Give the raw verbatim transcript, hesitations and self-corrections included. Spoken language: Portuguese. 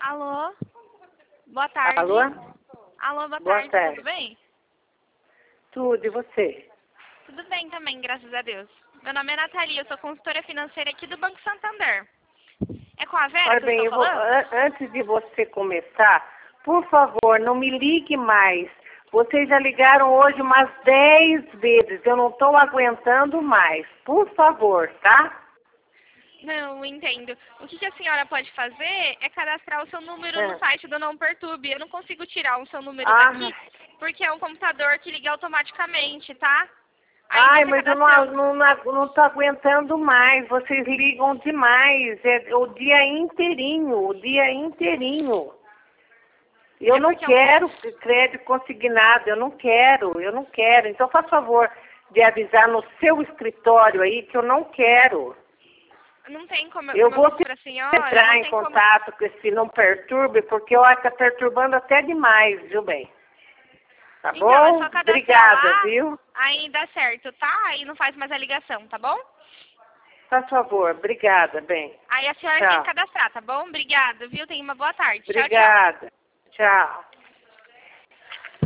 Alô? Boa tarde. Alô? Alô, boa, Boa tarde. tarde. Tudo bem? Tudo, e você? Tudo bem também, graças a Deus. Meu nome é Nathalie, eu sou consultora financeira aqui do Banco Santander. É com a Vera Olha que eu bem, estou eu vou, falando? an- antes de você começar, por favor, não me ligue mais. Vocês já ligaram hoje umas dez vezes, eu não estou aguentando mais. Por favor, tá? Não, entendo. O que, que a senhora pode fazer é cadastrar o seu número no É. site do Não Perturbe. Eu não consigo tirar o seu número Ah, daqui, porque é um computador que liga automaticamente, tá? Aí ai, você mas eu não, cadastrando... não, não tô aguentando mais. Vocês ligam demais. É o dia inteirinho, o dia inteirinho. Eu É não porque é um... quero crédito consignado, eu não quero, eu não quero. Então, faz favor de avisar no seu escritório aí que eu não quero. Não tem como, Eu como eu vou disse pra senhora, entrar não em tem como... contato com esse não perturbe, porque eu acho que está perturbando até demais, viu, bem? Tá Então, é bom? só cadastrar Obrigada, lá, viu? aí dá certo, tá? Aí não faz mais a ligação, tá bom? Faz favor, obrigada, bem. Aí a senhora tem que Tchau. cadastrar, tá bom? Obrigada, viu? Tenha uma boa tarde. Tchau, tchau. Obrigada. Tchau.